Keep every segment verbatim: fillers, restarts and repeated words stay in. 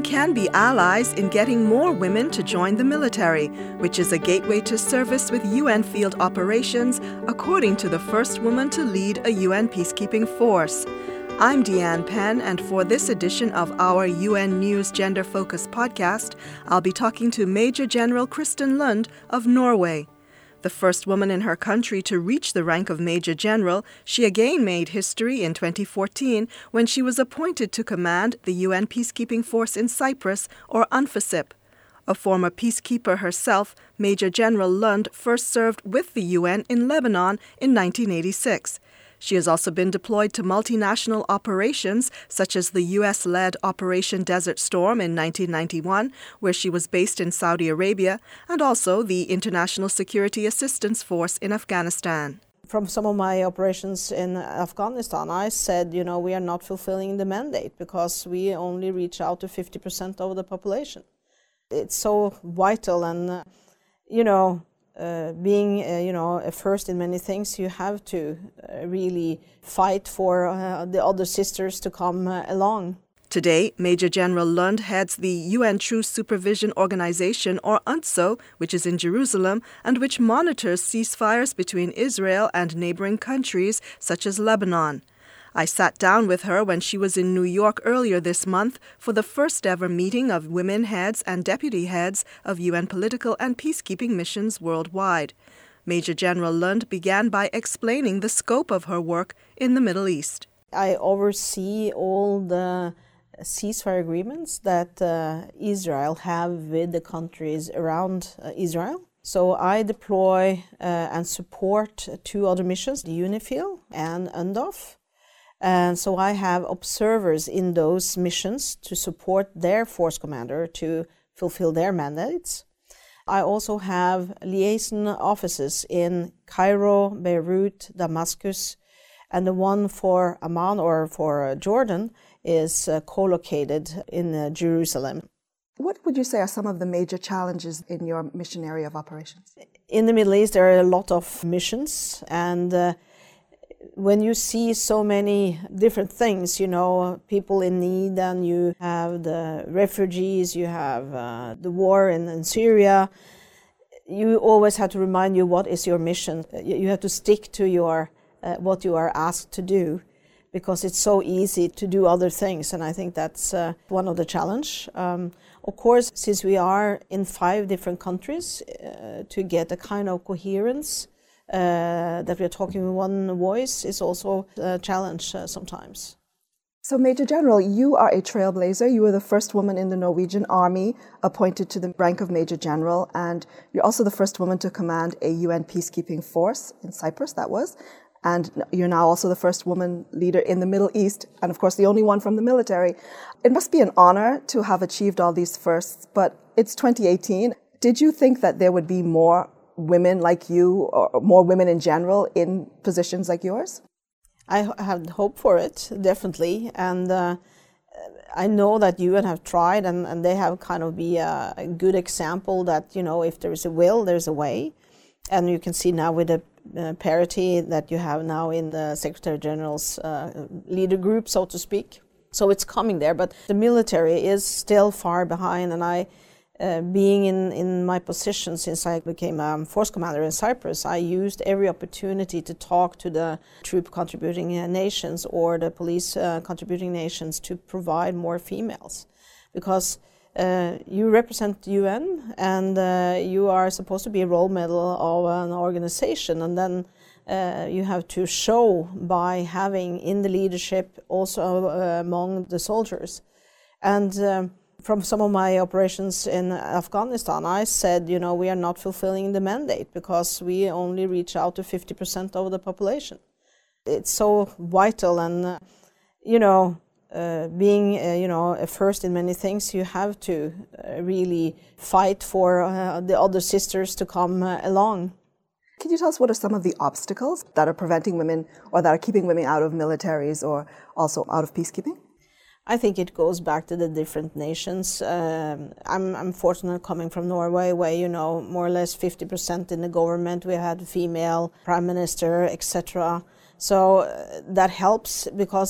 women can be allies in getting more women to join the military, which is a gateway to service with U N field operations, according to the first woman to lead a U N peacekeeping force. I'm Deanne Penn, and for this edition of our U N News Gender Focus podcast, I'll be talking to Major General Kristin Lund of Norway. The first woman in her country to reach the rank of Major General, she again made history in twenty fourteen when she was appointed to command the U N peacekeeping force in Cyprus, or UNFICYP. A former peacekeeper herself, Major General Lund first served with the U N in Lebanon in nineteen eighty-six. She has also been deployed to multinational operations, such as the U S-led Operation Desert Storm in nineteen ninety-one, where she was based in Saudi Arabia, and also the International Security Assistance Force in Afghanistan. From some of my operations in Afghanistan, I said, you know, we are not fulfilling the mandate because we only reach out to fifty percent of the population. It's so vital and, uh, you know, Uh, being, uh, you know, a first in many things, you have to uh, really fight for uh, the other sisters to come uh, along. Today, Major General Lund heads the U N Truce Supervision Organization, or UNTSO, which is in Jerusalem and which monitors ceasefires between Israel and neighboring countries such as Lebanon. I sat down with her when she was in New York earlier this month for the first ever meeting of women heads and deputy heads of U N political and peacekeeping missions worldwide. Major General Lund began by explaining the scope of her work in the Middle East. I oversee all the ceasefire agreements that uh, Israel have with the countries around uh, Israel. So I deploy uh, and support two other missions, the UNIFIL and UNDOF. And so I have observers in those missions to support their force commander to fulfill their mandates. I also have liaison offices in Cairo, Beirut, Damascus, and the one for Amman or for Jordan is uh, co-located in uh, Jerusalem. What would you say are some of the major challenges in your mission area of operations? In the Middle East, there are a lot of missions, and uh, when you see so many different things, you know, people in need, and you have the refugees, you have uh, the war in, in Syria, you always have to remind you what is your mission. You have to stick to your uh, what you are asked to do, because it's so easy to do other things, and I think that's uh, one of the challenge. Um, of course, since we are in five different countries, uh, to get a kind of coherence Uh, that we're talking with one voice is also a challenge uh, sometimes. So, Major General, you are a trailblazer. You were the first woman in the Norwegian Army appointed to the rank of Major General, and you're also the first woman to command a U N peacekeeping force in Cyprus, that was. And you're now also the first woman leader in the Middle East, and of course the only one from the military. It must be an honor to have achieved all these firsts, but it's twenty eighteen. Did you think that there would be more women like you, or more women in general, in positions like yours? I have hope for it, definitely. And uh, I know that U N have tried, and, and they have kind of be a, a good example that, you know, if there is a will, there's a way. And you can see now with the uh, parity that you have now in the Secretary General's uh, leader group, so to speak. So it's coming there, but the military is still far behind, and I Uh, being in, in my position since I became a force commander in Cyprus, I used every opportunity to talk to the troop contributing uh, nations or the police uh, contributing nations to provide more females. Because uh, you represent U N, and uh, you are supposed to be a role model of an organization, and then uh, you have to show by having in the leadership also uh, among the soldiers. And uh, From some of my operations in Afghanistan, I said, you know, we are not fulfilling the mandate because we only reach out to fifty percent of the population. It's so vital, and, uh, you know, uh, being, uh, you know, a first in many things, you have to uh, really fight for uh, the other sisters to come uh, along. Can you tell us what are some of the obstacles that are preventing women, or that are keeping women out of militaries or also out of peacekeeping? I think it goes back to the different nations. Um, I'm, I'm fortunate coming from Norway, where, you know, more or less fifty percent in the government. We had a female prime minister, et cetera. So uh, that helps, because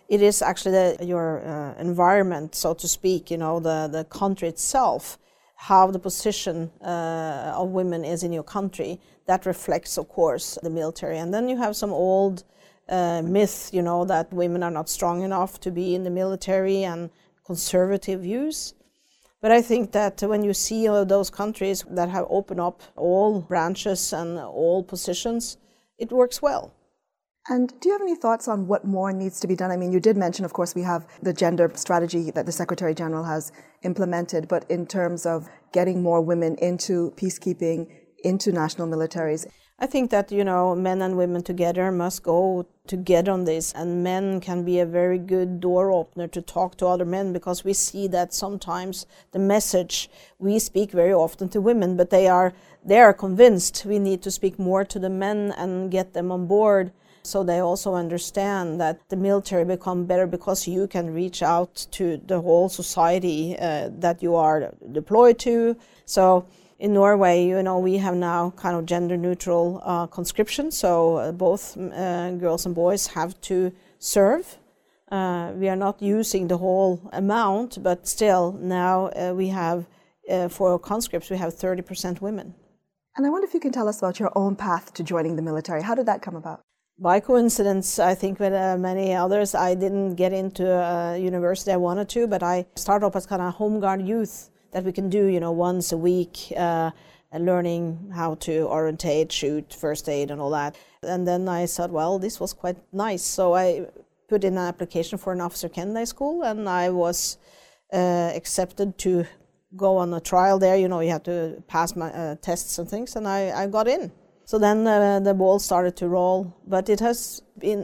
it is actually the, your uh, environment, so to speak, you know, the, the country itself, how the position uh, of women is in your country, that reflects, of course, the military. And then you have some old uh, myth, you know, that women are not strong enough to be in the military and conservative views. But I think that when you see uh, those countries that have opened up all branches and all positions, it works well. And do you have any thoughts on what more needs to be done? I mean, you did mention, of course, we have the gender strategy that the Secretary General has implemented, but in terms of getting more women into peacekeeping, into national militaries. I think that, you know, men and women together must go together on this, and men can be a very good door opener to talk to other men, because we see that sometimes the message, we speak very often to women, but they are, they are convinced we need to speak more to the men and get them on board. So they also understand that the military become better because you can reach out to the whole society uh, that you are deployed to. So in Norway, you know, we have now kind of gender neutral uh, conscription. So uh, both uh, girls and boys have to serve. Uh, we are not using the whole amount, but still now uh, we have, uh, for conscripts, we have thirty percent women. And I wonder if you can tell us about your own path to joining the military. How did that come about? By coincidence, I think with uh, many others, I didn't get into a university I wanted to, but I started off as kind of home guard youth that we can do, you know, once a week, uh, learning how to orientate, shoot, first aid and all that. And then I thought, well, this was quite nice. So I put in an application for an officer candidate school, and I was uh, accepted to go on a trial there. You know, you have to pass my uh, tests and things, and I, I got in. So then uh, the ball started to roll, but it has been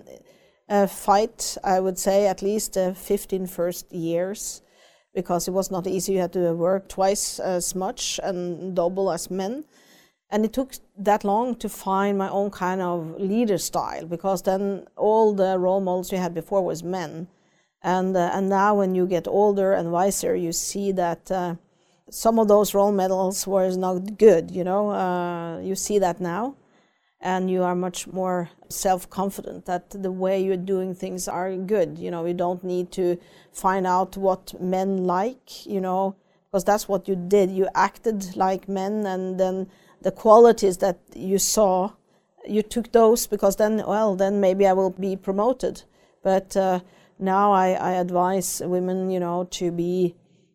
a fight, I would say, at least uh, fifteen first years, because it was not easy. You had to work twice as much and double as men. And it took that long to find my own kind of leader style, because then all the role models we had before was men. And, uh, and now when you get older and wiser, you see that uh, some of those role models were not good, you know. Uh, you see that now, and you are much more self-confident that the way you're doing things are good. You know, you don't need to find out what men like, you know, because that's what you did. You acted like men, and then the qualities that you saw, you took those, because then, well, then maybe I will be promoted. But uh, now I, I advise women, you know, to be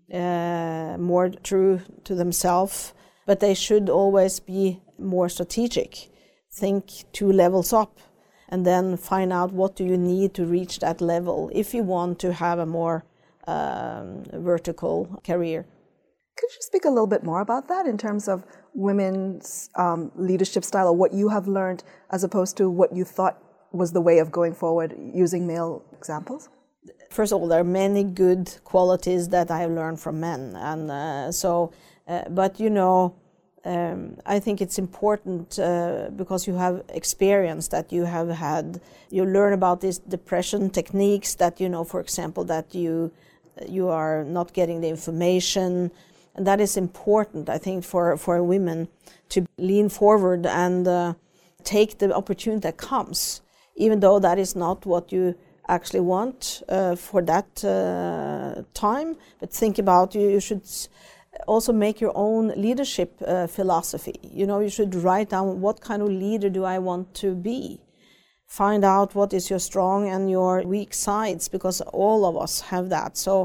Uh, more true to themselves, but they should always be more strategic. Think two levels up, and then find out what do you need to reach that level if you want to have a more um, vertical career. Could you speak a little bit more about that in terms of women's um, leadership style, or what you have learned as opposed to what you thought was the way of going forward using male examples? First of all, there are many good qualities that I have learned from men, and uh, so. Uh, but you know, um, I think it's important uh, because you have experience that you have had. You learn about these depression techniques. That you know, for example, that you you are not getting the information, and that is important. I think for for women to lean forward and uh, take the opportunity that comes, even though that is not what you actually want uh, for that uh, time, but think about you, you should also make your own leadership uh, philosophy. You know, you should write down what kind of leader do I want to be. Find out what is your strong and your weak sides, because all of us have that. So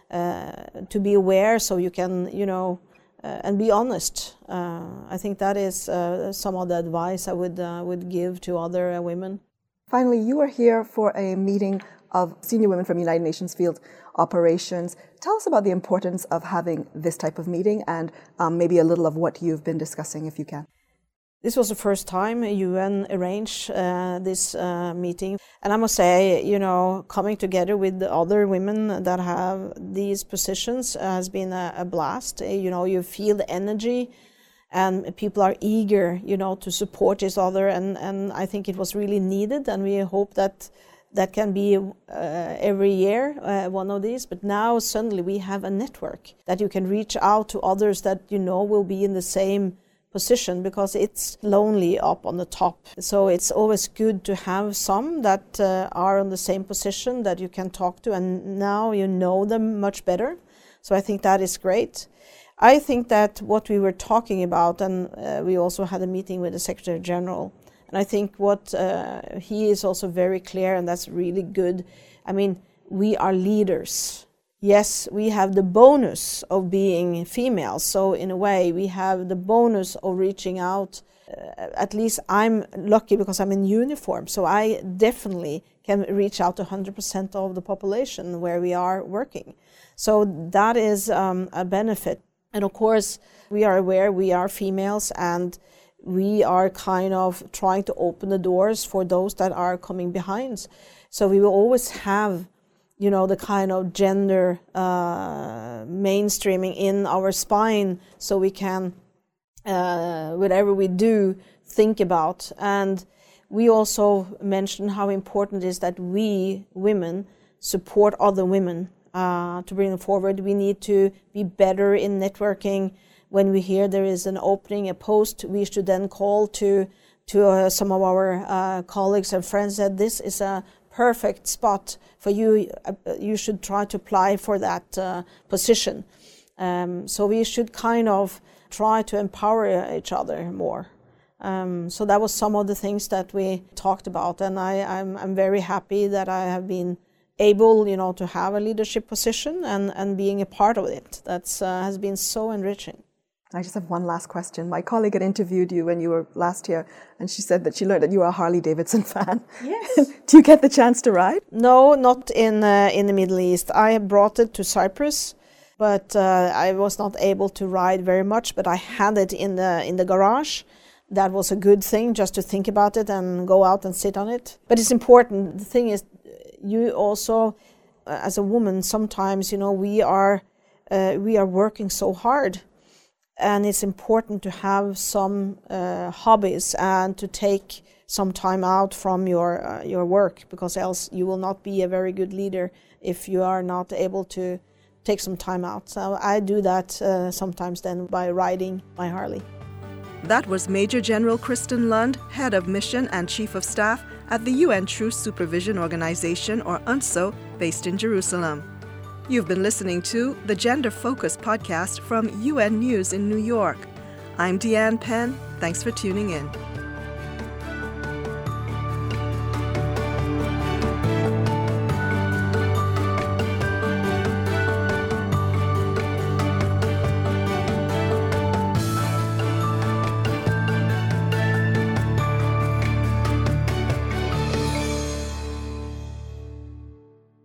uh, to be aware, so you can, you know, uh, and be honest. Uh, I think that is uh, some of the advice I would uh, would give to other uh, women. Finally, you are here for a meeting of senior women from United Nations field operations. Tell us about the importance of having this type of meeting, and um, maybe a little of what you've been discussing, if you can. This was the first time U N arranged uh, this uh, meeting. And I must say, you know, coming together with the other women that have these positions has been a, a blast. You know, you feel the energy, and people are eager, you know, to support each other, and, and I think it was really needed, and we hope that that can be uh, every year, uh, one of these. But now suddenly we have a network that you can reach out to others that you know will be in the same position because it's lonely up on the top. So it's always good to have some that uh, are on the same position that you can talk to, and now you know them much better. So I think that is great. I think that what we were talking about, and uh, we also had a meeting with the Secretary General, and I think what uh, he is also very clear, and that's really good. I mean, we are leaders. Yes, we have the bonus of being female. So in a way, we have the bonus of reaching out. Uh, at least I'm lucky because I'm in uniform. So I definitely can reach out to one hundred percent of the population where we are working. So that is um, a benefit. And of course, we are aware we are females, and we are kind of trying to open the doors for those that are coming behind. So we will always have, you know, the kind of gender uh, mainstreaming in our spine, so we can, uh, whatever we do, think about. And we also mentioned how important it is that we, women, support other women uh, to bring them forward. We need to be better in networking. When we hear there is an opening, a post, we should then call to, to uh, some of our uh, colleagues and friends that this is a perfect spot for you. Uh, you should try to apply for that uh, position. Um, so we should kind of try to empower each other more. Um, so that was some of the things that we talked about, and I, I'm, I'm very happy that I have been able, you know, to have a leadership position and, and being a part of it. That's uh, has been so enriching. I just have one last question. My colleague had interviewed you when you were last here, and she said that she learned that you are a Harley Davidson fan. Yes. Do you get the chance to ride? No, not in uh, in the Middle East. I brought it to Cyprus, but uh, I was not able to ride very much. But I had it in the in the garage. That was a good thing, just to think about it and go out and sit on it. But it's important. The thing is, you also, uh, as a woman, sometimes, you know, we are uh, we are working so hard. And it's important to have some uh, hobbies and to take some time out from your uh, your work, because else you will not be a very good leader if you are not able to take some time out. So I do that uh, sometimes then by riding my Harley. That was Major General Kristen Lund, Head of Mission and Chief of Staff at the U N Truth Supervision Organization, or UNSO, based in Jerusalem. You've been listening to the Gender Focus podcast from U N News in New York. I'm Deanne Penn. Thanks for tuning in.